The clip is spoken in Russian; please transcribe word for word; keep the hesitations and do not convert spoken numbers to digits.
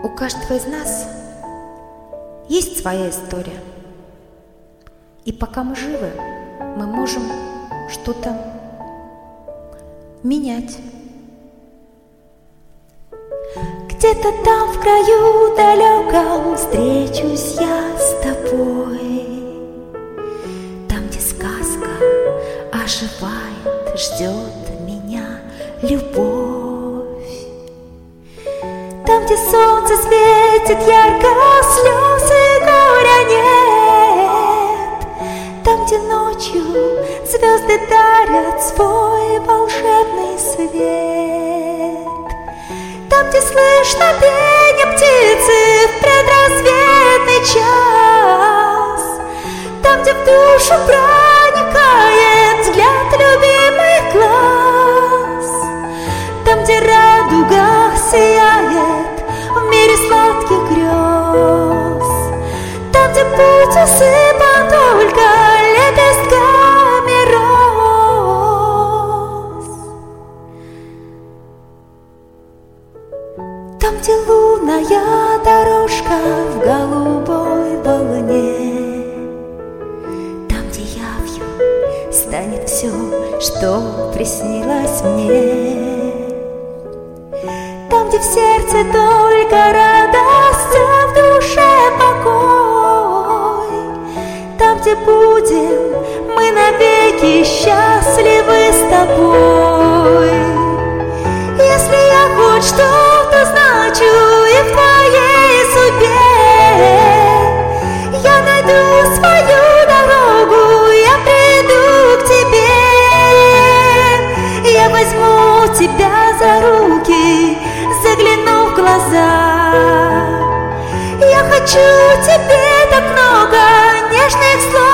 У каждого из нас есть своя история. И пока мы живы, мы можем что-то менять. Где-то там в краю далеком встречусь я с тобой. Там, где сказка оживает, ждет меня любовь. Там, где солнце светит ярко, слез и горя нет. Там, где ночью звезды дарят свой волшебный свет. Там, где слышно пение птицы в предрассветный час. Там, где в душу проникает взгляд любимых глаз. Там, где радуга сияет в мире сладких грез. Там, где путь усыпан только лепестками роз. Там, где лунная дорожка в голубой волне. Там, где явью станет все, что приснилось мне. Там, где в сердце только радость, а в душе покой. Там, где будем мы навеки счастливы с тобой. Если я хоть что-то значу и в твоей судьбе, я найду свою дорогу, я приду к тебе. Я возьму тебя за руки, загляну в глаза. Я хочу тебе так много нежных слов.